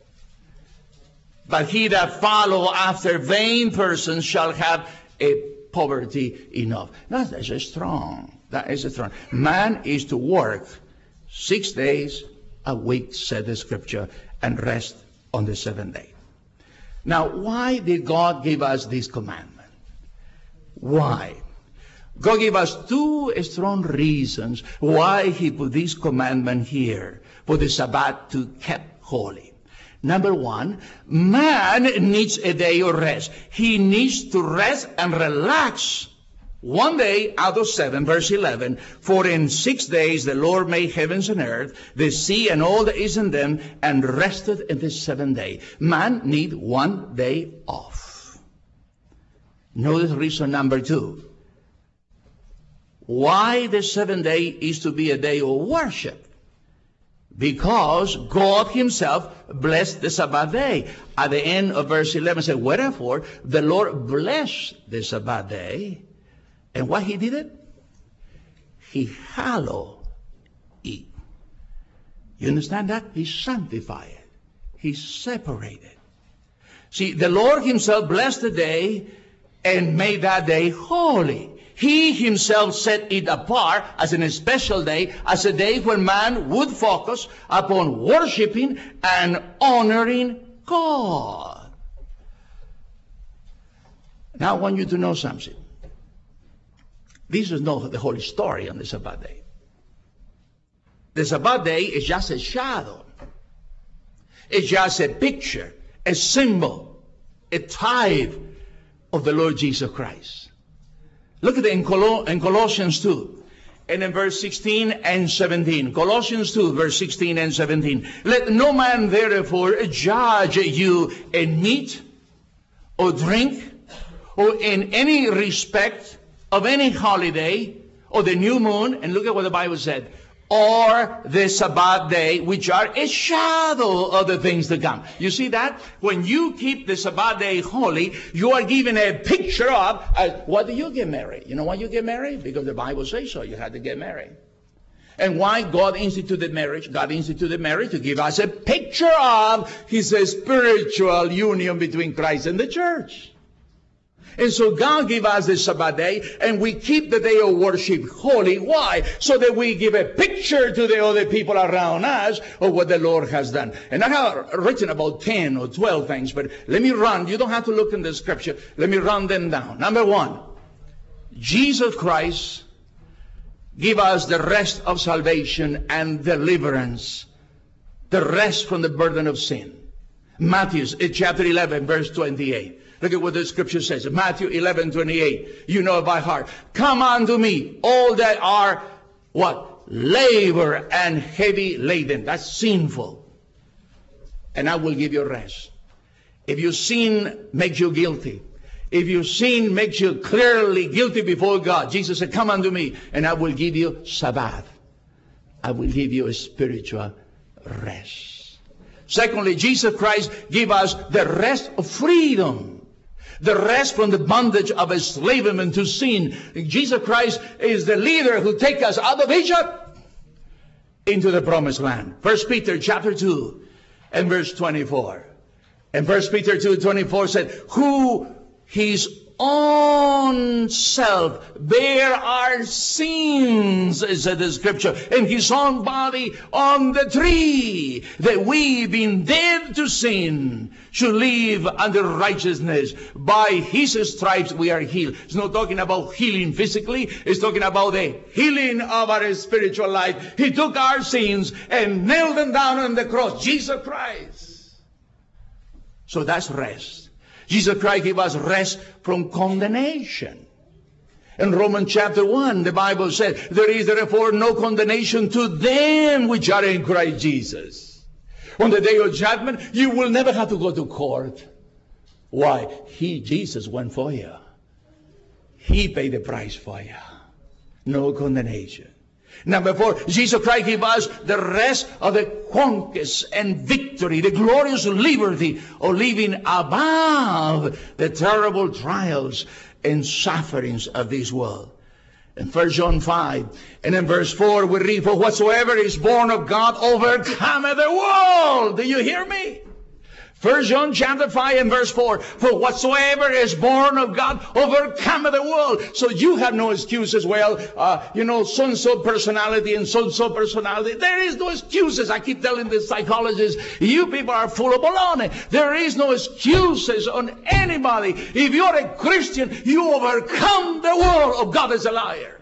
but he that follow after vain persons shall have a poverty enough. Now, that is strong. That is strong. Man is to work six days a week, said the Scripture, and rest on the seventh day. Now, why did God give us this commandment? Why? God gave us two strong reasons why He put this commandment here for the Sabbath to be kept holy. Number one, man needs a day of rest. He needs to rest and relax. One day out of seven, verse eleven, for in six days the Lord made heavens and earth, the sea and all that is in them, and rested in the seventh day. Man need one day off. Notice reason number two. Why the seventh day is to be a day of worship? Because God himself blessed the Sabbath day. At the end of verse eleven it said, wherefore the Lord blessed the Sabbath day. And what he did it? He hallowed it. You understand that? He sanctified it. He separated. See, the Lord himself blessed the day and made that day holy. He himself set it apart as a special day, as a day when man would focus upon worshiping and honoring God. Now I want you to know something. This is not the whole story on the Sabbath day. The Sabbath day is just a shadow. It's just a picture, a symbol, a type of the Lord Jesus Christ. Look at it in, Col- in Colossians two, and in verse sixteen and seventeen. Colossians two, verse sixteen and seventeen. Let no man therefore judge you in meat or drink or in any respect of any holiday or the new moon. And look at what the Bible said. Or the Sabbath day, which are a shadow of the things to come. You see that? When you keep the Sabbath day holy, you are given a picture of, uh, why do you get married? You know why you get married? Because the Bible says so. You had to get married. And why God instituted marriage? God instituted marriage to give us a picture of his spiritual union between Christ and the church. And so God gave us the Sabbath day, and we keep the day of worship holy. Why? So that we give a picture to the other people around us of what the Lord has done. And I have written about ten or twelve things, but let me run. You don't have to look in the scripture. Let me run them down. Number one, Jesus Christ gave us the rest of salvation and deliverance, the rest from the burden of sin. Matthew chapter eleven, verse twenty-eight. Look at what the scripture says. Matthew eleven, twenty-eight. You know it by heart. Come unto me, all that are, what? Labor and heavy laden. That's sinful. And I will give you rest. If your sin makes you guilty, if your sin makes you clearly guilty before God, Jesus said, come unto me, and I will give you Sabbath. I will give you a spiritual rest. Secondly, Jesus Christ gave us the rest of freedom. The rest from the bondage of enslavement to sin. Jesus Christ is the leader who takes us out of Egypt into the promised land. First Peter chapter two and verse twenty-four. And First Peter two twenty-four said, who his own self bear our sins, said the scripture, in his own body on the tree, that we, being dead to sin, should live under righteousness. By his stripes we are healed. It's not talking about healing physically. It's talking about the healing of our spiritual life. He took our sins and nailed them down on the cross. Jesus Christ. So that's rest. Jesus Christ gave us rest from condemnation. In Romans chapter one, the Bible said, there is therefore no condemnation to them which are in Christ Jesus. On the day of judgment, you will never have to go to court. Why? He, Jesus, went for you. He paid the price for you. No condemnation. Number four, Jesus Christ gave us the rest of the conquest and victory, the glorious liberty of living above the terrible trials and sufferings of this world. In First John five, and in verse four, we read, for whatsoever is born of God overcometh the world. Do you hear me? First John chapter five and verse four, for whatsoever is born of God overcometh the world. So you have no excuses. Well, uh, you know, so-and-so personality and so-and-so personality. There is no excuses. I keep telling the psychologists, you people are full of baloney. There is no excuses on anybody. If you're a Christian, you overcome the world. Oh, God is a liar.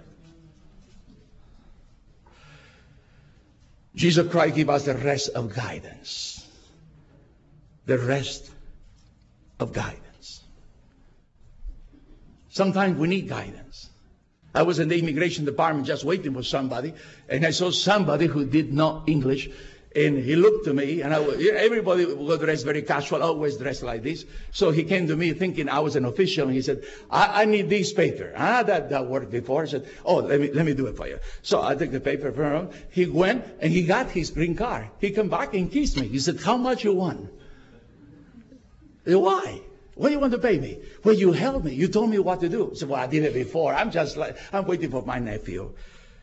Jesus Christ gave us the rest of guidance. The rest of guidance. Sometimes we need guidance. I was in the immigration department just waiting for somebody, and I saw somebody who did not English, And he looked to me, and I, everybody was dressed very casual, always dressed like this. So he came to me thinking I was an official, and he said, I, I need this paper. Ah, that, that worked before. I said, oh, let me, let me do it for you. So I took the paper from him. He went, and he got his green card. He came back and kissed me. He said, how much you want? I said, why? What do you want to pay me? Well, you helped me. You told me what to do. I said, well, I did it before. I'm just like, I'm waiting for my nephew.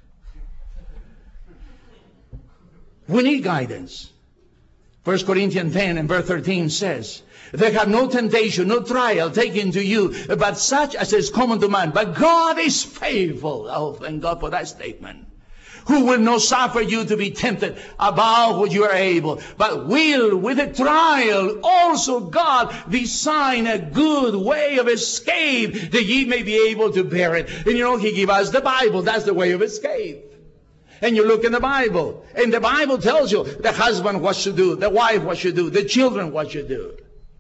We need guidance. First Corinthians ten and verse thirteen says, there have no temptation, no trial taken to you, but such as is common to man. But God is faithful. Oh, thank God for that statement. Who will not suffer you to be tempted above what you are able, but will with a trial also God design a good way of escape, that ye may be able to bear it. And you know, he gave us the Bible. That's the way of escape. And you look in the Bible, and the Bible tells you the husband what to do, the wife what to do, the children what to do.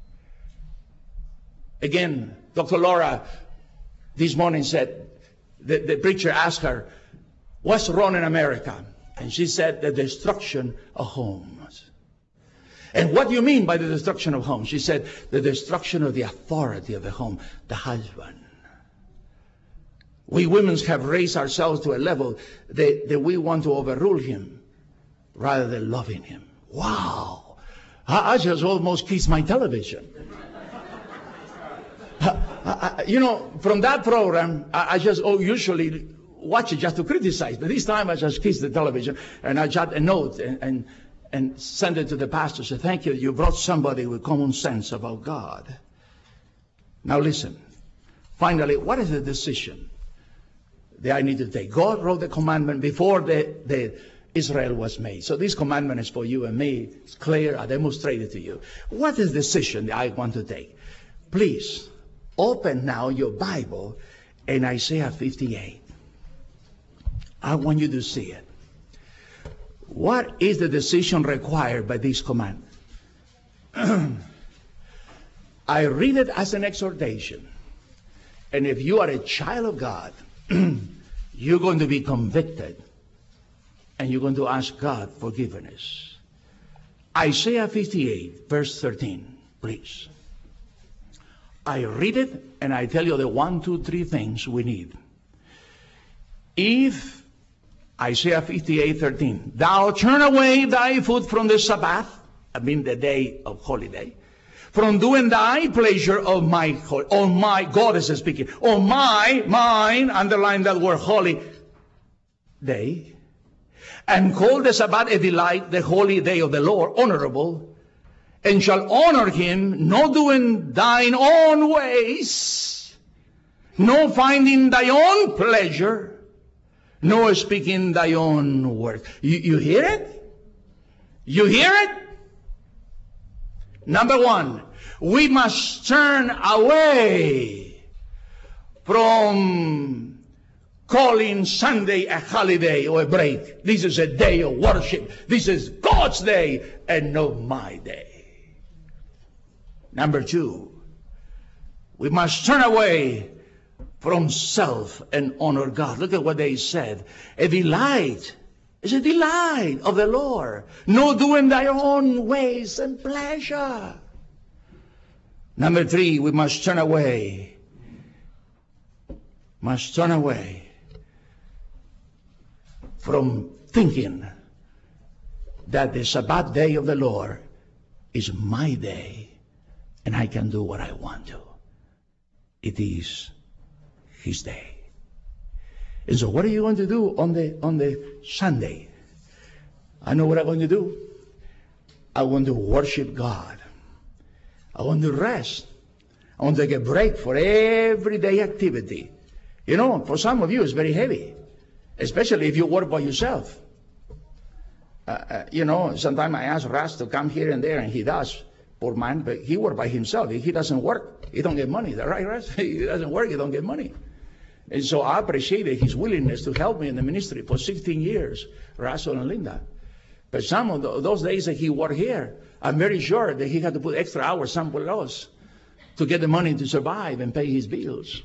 Again, Doctor Laura this morning said, the, the preacher asked her, what's wrong in America? And she said, the destruction of homes. And what do you mean by the destruction of homes? She said, the destruction of the authority of the home, the husband. We women have raised ourselves to a level that, that we want to overrule him rather than loving him. Wow. I, I just almost kissed my television. I, I, you know, from that program, I, I just oh, usually watch it just to criticize. But this time I just kissed the television and I jot a note and, and, and send it to the pastor. Say, thank you. You brought somebody with common sense about God. Now listen. Finally, what is the decision that I need to take? God wrote the commandment before the, the Israel was made. So this commandment is for you and me. It's clear. I demonstrated to you. What is the decision that I want to take? Please open now your Bible in Isaiah fifty-eight. I want you to see it. What is the decision required by this command? I read it as an exhortation. And if you are a child of God, you're going to be convicted and you're going to ask God forgiveness. Isaiah fifty-eight, verse thirteen, please. I read it and I tell you the one, two, three things we need. If, Isaiah fifty-eight, thirteen, thou turn away thy foot from the Sabbath, I mean the day of holiday, from doing thy pleasure of my, oh my, God is speaking, oh my, mine, underline that word, holy day, and call the Sabbath a delight, the holy day of the Lord, honorable, and shall honor him, not doing thine own ways, no finding thy own pleasure, no speaking thy own word. You, you hear it? You hear it? Number one, we must turn away from calling Sunday a holiday or a break. This is a day of worship. This is God's day and not my day. Number two, we must turn away from self and honor God. Look at what they said. A delight is a delight of the Lord. No doing thy own ways and pleasure. Number three, we must turn away. Must turn away from thinking that the Sabbath day of the Lord is my day and I can do what I want to. It is his day. And so what are you going to do on the on the Sunday? I know what I'm going to do. I want to worship God. I want to rest. I want to take a break for everyday activity. You know, for some of you it's very heavy, especially if you work by yourself. Uh, uh, you know, sometimes I ask Ras to come here and there, and he does. Poor man, but he works by himself. He doesn't work. He don't get money. Is that right, Ras? He doesn't work. He don't get money. And so I appreciated his willingness to help me in the ministry for sixteen years, Russell and Linda. But some of the, those days that he worked here, I'm very sure that he had to put extra hours somewhere else to get the money to survive and pay his bills.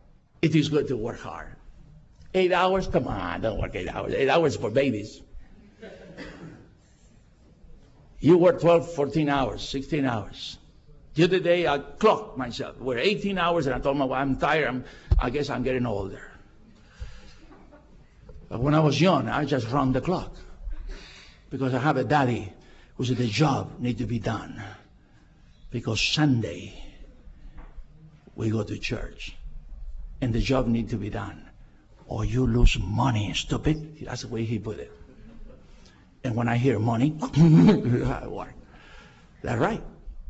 It is good to work hard. Eight hours? Come on, don't work eight hours. Eight hours for babies. You work twelve, fourteen hours, sixteen hours. The other day I clocked myself. We're eighteen hours and I told my wife, I'm tired. I'm, I guess I'm getting older. But when I was young, I just run the clock. Because I have a daddy who said the job needs to be done. Because Sunday we go to church and the job needs to be done. Or you lose money, stupid. That's the way he put it. And when I hear money, I work. That's right.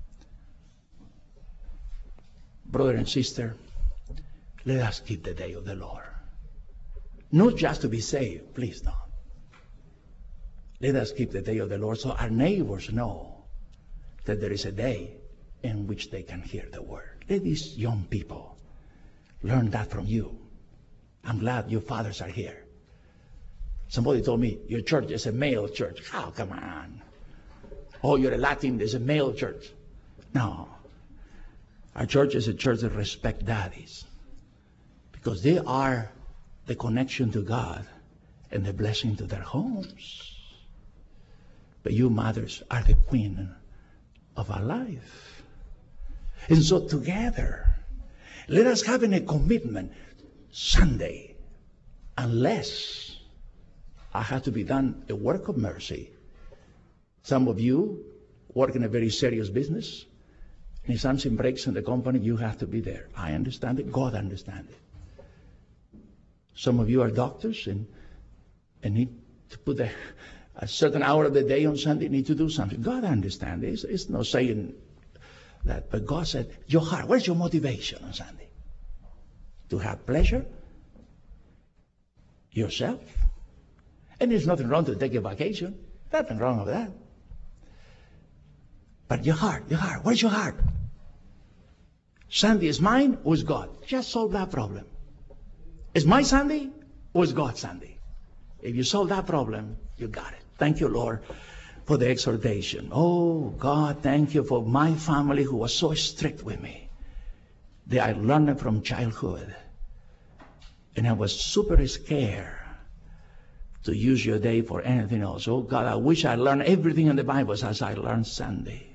Brother and sister, let us keep the day of the Lord. Not just to be saved, please no. Let us keep the day of the Lord so our neighbors know that there is a day in which they can hear the word. Let these young people learn that from you. I'm glad your fathers are here. Somebody told me, your church is a male church. Oh, come on. Oh, you're a Latin, there's a male church. No. Our church is a church that respects daddies. Because they are the connection to God and the blessing to their homes. But you mothers are the queen of our life. And so together, let us have a commitment. Sunday, unless I have to be done a work of mercy. Some of you work in a very serious business, and if something breaks in the company, you have to be there. I understand it. God understands it. Some of you are doctors and, and need to put a, a certain hour of the day on Sunday, need to do something. God understands it. It's, it's not saying that, but God said, your heart, where's your motivation on Sunday? To have pleasure? Yourself? And there's nothing wrong to take a vacation. Nothing wrong with that. But your heart, your heart, where's your heart? Sunday is mine or is God? Just solve that problem. Is my Sunday or is God's Sunday? If you solve that problem, you got it. Thank you, Lord, for the exhortation. Oh, God, thank you for my family who was so strict with me. They I learned it from childhood. And I was super scared to use your day for anything else. Oh, God, I wish I learned everything in the Bible as I learned Sunday.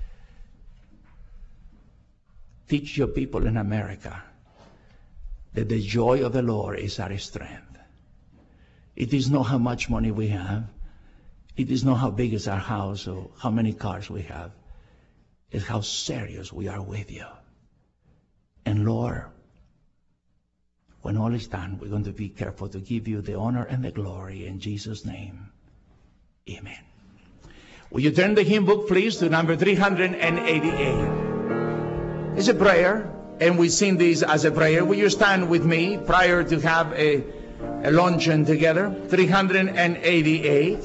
Teach your people in America that the joy of the Lord is our strength. It is not how much money we have. It is not how big is our house or how many cars we have. It's how serious we are with you. And Lord, when all is done, we're going to be careful to give you the honor and the glory in Jesus' name. Amen. Will you turn the hymn book, please, to number three hundred eighty-eight. It's a prayer, and we sing this as a prayer. Will you stand with me prior to have a, a luncheon together? three hundred eighty-eight.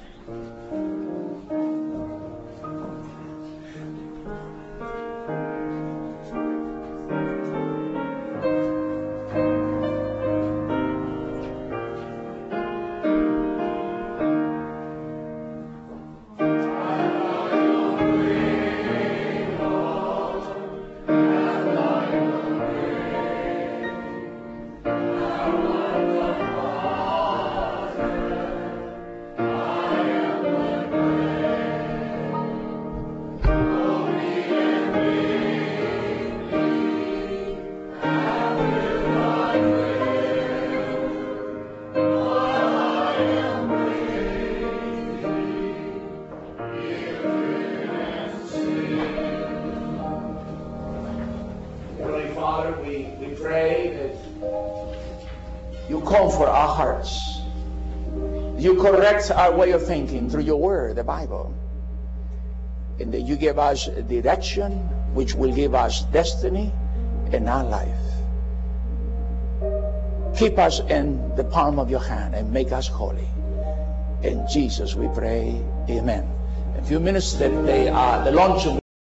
For our hearts, you correct our way of thinking through your word, the Bible, and that you give us direction which will give us destiny in our life. Keep us in the palm of your hand and make us holy. In Jesus we pray, amen. A few minutes, that they are the luncheon.